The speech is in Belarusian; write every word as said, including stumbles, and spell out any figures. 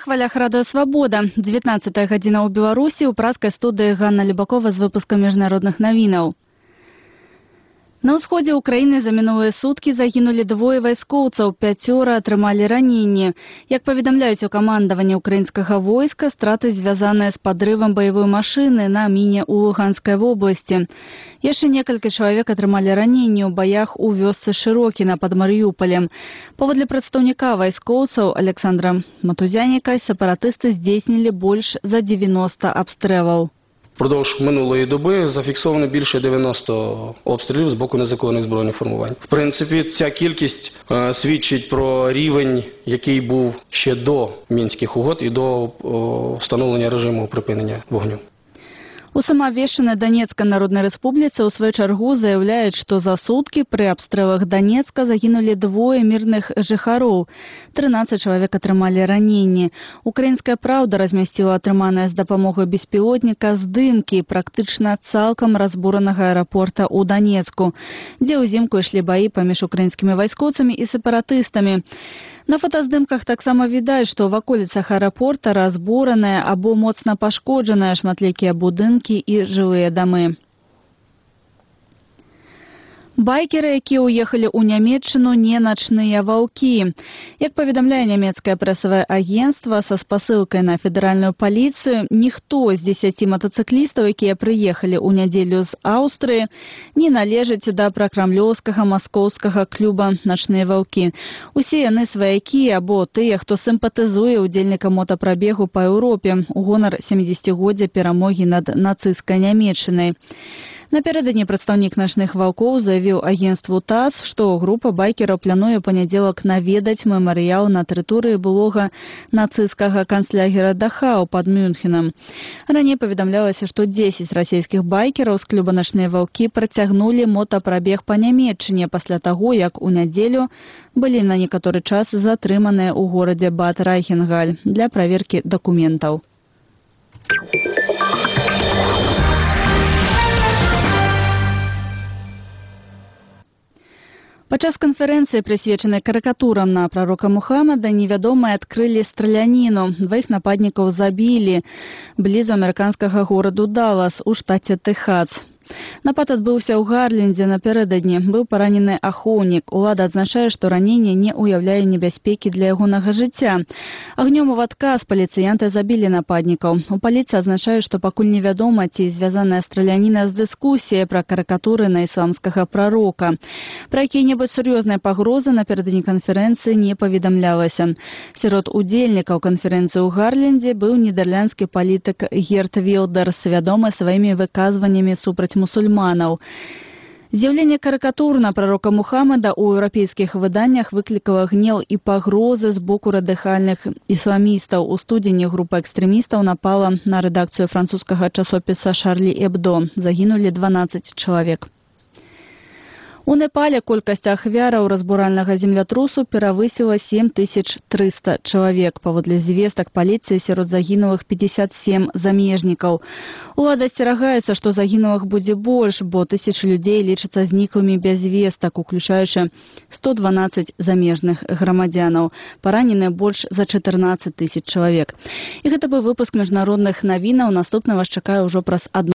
хвалях радыё «Свабода». дзевятнаццатая гадзіна ў Беларусі, у праскай студыі Ганна Любакова з выпускам міжнародных навінаў. На ўсходзе ўкраіны за мінулыя суткі загінулі двое вайскоўцаў, пяцёра атрымалі раненні. Як паведамляюць у камандаванні ўкраінскага войска, страты звязаныя з падрывам баявой машыны на міне ў Луганскай вобласці. Яшчэ некалькі чалавек атрымалі раненні ў баях у вёсцы Шырокіна пад Марыюполем. Паводле прадстаўніка вайскоўцаў Александра Матузяніка, сепаратысты здзейснілі больш за дзевяноста абстрэлаў. Впродовж минулої доби зафіксовано більше дев'яноста обстрілів з боку незаконних збройних формувань. В принципі, ця кількість е, свідчить про рівень, який був ще до Мінських угод і до о, встановлення режиму припинення вогню. У самаабвешчанай Донецкай Народнай Рэспубліцы ў сваю чаргу заяўляюць, што за суткі пры абстрэлах Донецка загінулі двое мірных жыхароў. трынаццаць чалавек атрымалі раненні. Украінская праўда размясціла атрыманыя з дапамогай беспілотніка здымкі практычна цалкам разбуранага аэрапорта ў Донецку, дзе ўзімку ішлі баі паміж украінскімі вайскоўцамі і сепаратыстамі. На фотаздымках таксама відаць, што ў ваколіцах аэрапорта разбураныя або моцна пашкоджаныя шматлікія будынкі і жылыя дамы. Байкеры, якія ўехалі ў Нямецчыну, не начныя ваўкі. Як паведамляе нямецкае прэсавае агенцтва са спасылкай на федэральную паліцыю, ніхто з дзесяці матацыклістаў, якія прыехалі ў нядзелю з Аўстрыі, не належыць да пракрамлёўскага маскоўскага клуба «Начныя ваўкі». Усе яны сваякі або тыя, хто сімпатызуе ўдзельнікам мотапрабегу па Еўропе у гонар сямідзесяцігоддзя перамогі над нацысцкай Нямецчынай. Напярэдадні прадстаўнік начных ваўкоў заявіў агенцтву ТАСС, што група байкераў плануе панядзелак наведаць мемарыял на тэрыторыі былога нацысцкага канцлагера Дахау пад Мюнхенам. Раней паведамлялася, што дзесяць расійскіх байкераў з клуба «Начныя ваўкі» працягнулі мотапрабег па Нямецчыне пасля таго, як у нядзелю былі на некаторы час затрыманыя ў горадзе Бад Райхенгаль для праверкі дакументаў. Падчас канферэнцыі, прысвечанай карыкатурам на прарока Мухаммада, невядомыя адкрылі страляніну. Дваіх нападнікаў забілі блізу амерыканскага гораду Даллас у штаце Тэхас. Напад адбыўся ў Гарлендзе напярэдадні. Быў паранены ахоўнік. Улада адзначае, што раненне не ўяўляе небяспекі для ягонага жыцця. Агнём у адказ паліцыянты забілі нападнікаў. У паліцыі адзначаюць, што пакуль невядома, ці звязаная страляніна з дыскусіяй пра карыкатуры на ісламскага прарока. Пра якія-небудзь сур'ёзныя пагрозы напярэдадні канферэнцыі не паведамлялася. Сярод удзельнікаў канферэнцыі ў Гарлендзе быў нідерландскі палітык Герт Вілдерс, вядомы сваімі выказваннямі супраць мусульманаў. З'яўленне карыкатур на прарока Мухаммада ў еўрапейскіх выданнях выклікала гнеў і пагрозы з боку радыкальных ісламістаў. У студзені група экстрэмістаў напала на рэдакцыю французскага часопіса «Шарлі Эбдо». Загінулі дванаццаць чалавек. У Непале колькасць ахвяраў разбуральнага землятрусу перавысіла сем тысяч трыста чалавек. Паводле звестак паліцыі сярод загінулых пятьдесят семь замежнікаў. Улада асцерагаецца, што загінулых будзе больш, бо тысячы людзей лічацца зніклымі без вестак, уключаючы сто дванаццаць замежных грамадзянаў. Паранены больш за чатырнаццаць тысяч чалавек. І гэта быў выпуск міжнародных навінаў. Наступны вас чакае ўжо праз адну